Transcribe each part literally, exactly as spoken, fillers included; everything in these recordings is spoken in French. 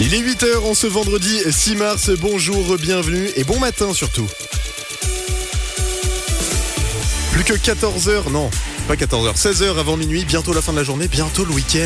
Il est huit heures en ce vendredi six mars, bonjour, bienvenue et bon matin surtout. Plus que quatorze heures, non, pas quatorze heures, seize heures avant minuit, bientôt la fin de la journée, bientôt le week-end.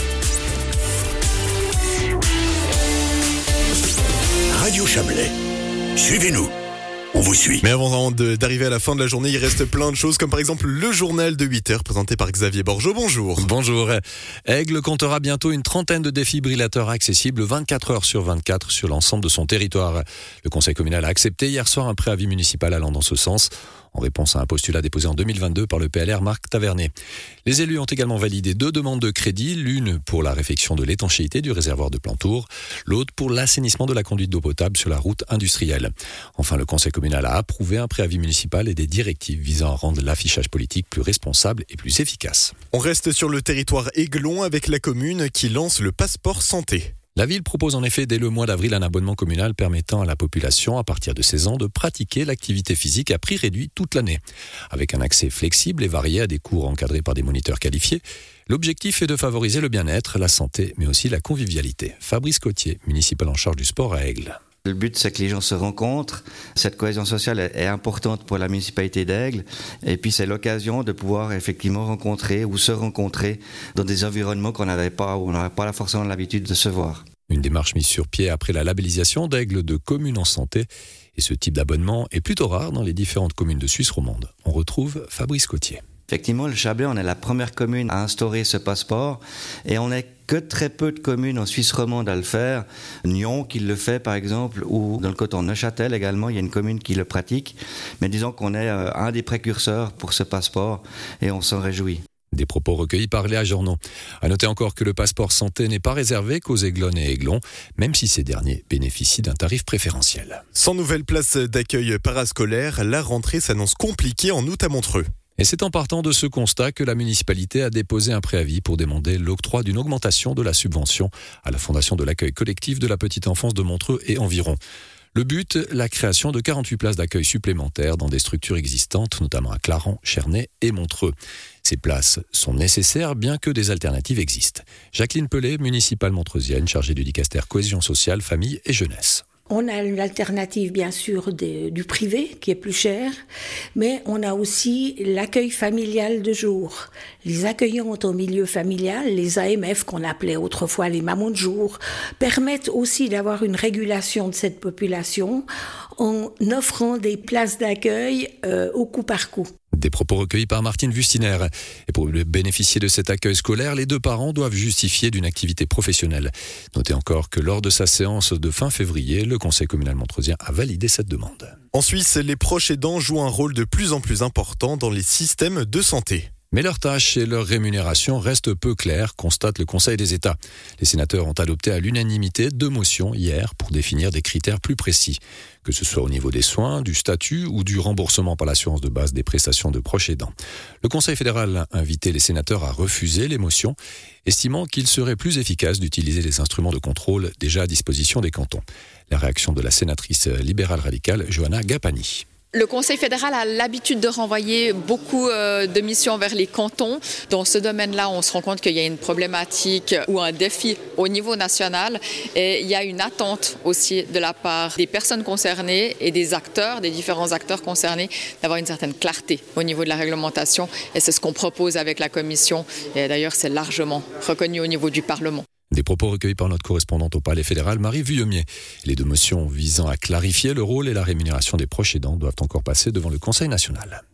Radio Chablais, suivez-nous. On vous suit. Mais avant de, d'arriver à la fin de la journée, il reste plein de choses, comme par exemple le journal de huit heures présenté par Xavier Borgeaud. Bonjour. Bonjour. Aigle comptera bientôt une trentaine de défibrillateurs accessibles vingt-quatre heures sur vingt-quatre sur l'ensemble de son territoire. Le conseil communal a accepté hier soir un préavis municipal allant dans ce sens, en réponse à un postulat déposé en deux mille vingt-deux par le P L R Marc Tavernet. Les élus ont également validé deux demandes de crédit, l'une pour la réfection de l'étanchéité du réservoir de Plantour, l'autre pour l'assainissement de la conduite d'eau potable sur la route industrielle. Enfin, le conseil communal a approuvé un préavis municipal et des directives visant à rendre l'affichage politique plus responsable et plus efficace. On reste sur le territoire aiglon avec la commune qui lance le passeport santé. La ville propose en effet dès le mois d'avril un abonnement communal permettant à la population à partir de seize ans de pratiquer l'activité physique à prix réduit toute l'année. Avec un accès flexible et varié à des cours encadrés par des moniteurs qualifiés, l'objectif est de favoriser le bien-être, la santé mais aussi la convivialité. Fabrice Cotier, municipal en charge du sport à Aigle. Le but, c'est que les gens se rencontrent. Cette cohésion sociale est importante pour la municipalité d'Aigle. Et puis, c'est l'occasion de pouvoir effectivement rencontrer ou se rencontrer dans des environnements qu'on n'avait pas, où on n'avait pas forcément l'habitude de se voir. Une démarche mise sur pied après la labellisation d'Aigle de commune en santé. Et ce type d'abonnement est plutôt rare dans les différentes communes de Suisse romande. On retrouve Fabrice Cotier. Effectivement, le Chablais, on est la première commune à instaurer ce passeport et on n'est que très peu de communes en Suisse romande à le faire. Nyon qui le fait par exemple, ou dans le canton de Neuchâtel également, il y a une commune qui le pratique. Mais disons qu'on est un des précurseurs pour ce passeport et on s'en réjouit. Des propos recueillis par Léa Journeau. À noter encore que le passeport santé n'est pas réservé qu'aux aiglonnes et aiglons, même si ces derniers bénéficient d'un tarif préférentiel. Sans nouvelle place d'accueil parascolaire, la rentrée s'annonce compliquée en août à Montreux. Et c'est en partant de ce constat que la municipalité a déposé un préavis pour demander l'octroi d'une augmentation de la subvention à la Fondation de l'accueil collectif de la petite enfance de Montreux et environ. Le but, la création de quarante-huit places d'accueil supplémentaires dans des structures existantes, notamment à Clarens, Chernay et Montreux. Ces places sont nécessaires, bien que des alternatives existent. Jacqueline Pellet, municipale montreusienne, chargée du dicaster cohésion sociale, famille et jeunesse. On a une alternative, bien sûr, de, du privé, qui est plus cher, mais on a aussi l'accueil familial de jour. Les accueillantes au milieu familial, les A M F, qu'on appelait autrefois les mamans de jour, permettent aussi d'avoir une régulation de cette population en offrant des places d'accueil euh, au coup par coup. Des propos recueillis par Martine Wustiner. Et pour bénéficier de cet accueil scolaire, les deux parents doivent justifier d'une activité professionnelle. Notez encore que lors de sa séance de fin février, le conseil communal montreusien a validé cette demande. En Suisse, les proches aidants jouent un rôle de plus en plus important dans les systèmes de santé. Mais leurs tâches et leur rémunération restent peu claires, constate le Conseil des États. Les sénateurs ont adopté à l'unanimité deux motions hier pour définir des critères plus précis, que ce soit au niveau des soins, du statut ou du remboursement par l'assurance de base des prestations de proches aidants. Le Conseil fédéral a invité les sénateurs à refuser les motions, estimant qu'il serait plus efficace d'utiliser les instruments de contrôle déjà à disposition des cantons. La réaction de la sénatrice libérale radicale Johanna Gapani. Le Conseil fédéral a l'habitude de renvoyer beaucoup de missions vers les cantons. Dans ce domaine-là, on se rend compte qu'il y a une problématique ou un défi au niveau national. Et il y a une attente aussi de la part des personnes concernées et des acteurs, des différents acteurs concernés, d'avoir une certaine clarté au niveau de la réglementation. Et c'est ce qu'on propose avec la Commission. Et d'ailleurs, c'est largement reconnu au niveau du Parlement. Des propos recueillis par notre correspondante au Palais fédéral, Marie Vuillemier. Les deux motions visant à clarifier le rôle et la rémunération des proches aidants doivent encore passer devant le Conseil national.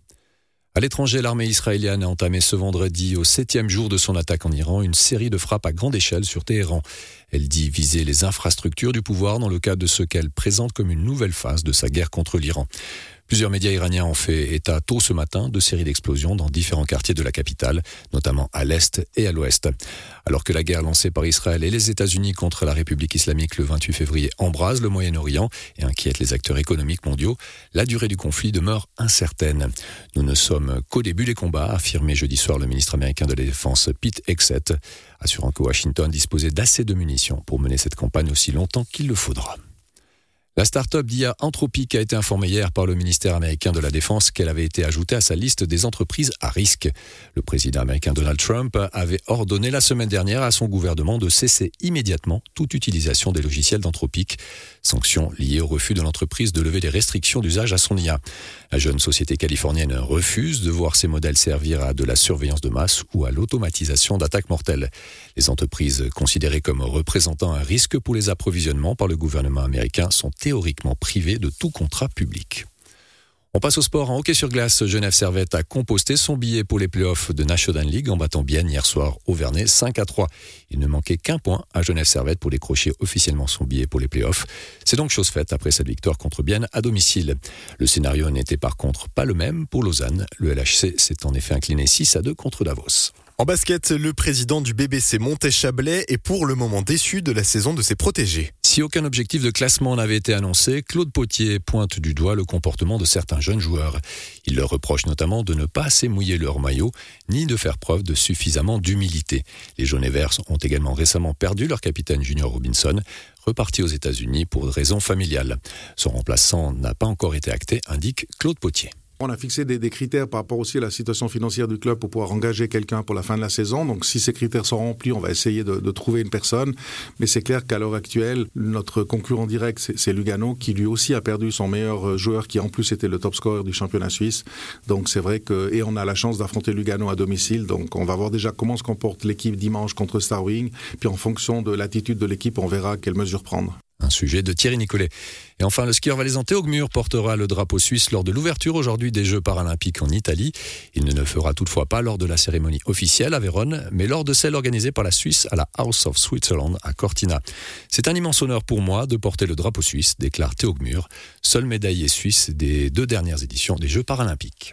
À l'étranger, l'armée israélienne a entamé ce vendredi, au septième jour de son attaque en Iran, une série de frappes à grande échelle sur Téhéran. Elle dit viser les infrastructures du pouvoir dans le cadre de ce qu'elle présente comme une nouvelle phase de sa guerre contre l'Iran. Plusieurs médias iraniens ont fait état tôt ce matin de séries d'explosions dans différents quartiers de la capitale, notamment à l'est et à l'ouest. Alors que la guerre lancée par Israël et les États-Unis contre la République islamique le vingt-huit février embrase le Moyen-Orient et inquiète les acteurs économiques mondiaux, la durée du conflit demeure incertaine. Nous ne sommes qu'au début des combats, a affirmé jeudi soir le ministre américain de la Défense Pete Hegseth, assurant que Washington disposait d'assez de munitions pour mener cette campagne aussi longtemps qu'il le faudra. La start-up d'I A Anthropic a été informée hier par le ministère américain de la Défense qu'elle avait été ajoutée à sa liste des entreprises à risque. Le président américain Donald Trump avait ordonné la semaine dernière à son gouvernement de cesser immédiatement toute utilisation des logiciels d'Anthropic. Sanction liée au refus de l'entreprise de lever des restrictions d'usage à son I A. La jeune société californienne refuse de voir ses modèles servir à de la surveillance de masse ou à l'automatisation d'attaques mortelles. Les entreprises considérées comme représentant un risque pour les approvisionnements par le gouvernement américain sont théoriquement privées de tout contrat public. On passe au sport. En hockey sur glace, Genève Servette a composté son billet pour les playoffs de National League en battant Bienne hier soir au Vernet cinq à trois. Il ne manquait qu'un point à Genève Servette pour décrocher officiellement son billet pour les playoffs. C'est donc chose faite après cette victoire contre Bienne à domicile. Le scénario n'était par contre pas le même pour Lausanne. Le L H C s'est en effet incliné six à deux contre Davos. En basket, le président du B B C Montet-Chablais est pour le moment déçu de la saison de ses protégés. Si aucun objectif de classement n'avait été annoncé, Claude Potier pointe du doigt le comportement de certains jeunes joueurs. Il leur reproche notamment de ne pas assez mouiller leur maillot, ni de faire preuve de suffisamment d'humilité. Les jaunes et verts ont également récemment perdu leur capitaine Junior Robinson, reparti aux États-Unis pour raisons familiales. Son remplaçant n'a pas encore été acté, indique Claude Potier. On a fixé des, des critères par rapport aussi à la situation financière du club pour pouvoir engager quelqu'un pour la fin de la saison. Donc si ces critères sont remplis, on va essayer de, de trouver une personne. Mais c'est clair qu'à l'heure actuelle, notre concurrent direct, c'est, c'est Lugano, qui lui aussi a perdu son meilleur joueur, qui en plus était le top scorer du championnat suisse. Donc c'est vrai que, et on a la chance d'affronter Lugano à domicile. Donc on va voir déjà comment se comporte l'équipe dimanche contre Starwing. Puis en fonction de l'attitude de l'équipe, on verra quelles mesures prendre. Un sujet de Thierry Nicolet. Et enfin, le skieur valaisan Théo Gmür portera le drapeau suisse lors de l'ouverture aujourd'hui des Jeux paralympiques en Italie. Il ne le fera toutefois pas lors de la cérémonie officielle à Vérone, mais lors de celle organisée par la Suisse à la House of Switzerland à Cortina. C'est un immense honneur pour moi de porter le drapeau suisse, déclare Théo Gmür, seul médaillé suisse des deux dernières éditions des Jeux paralympiques.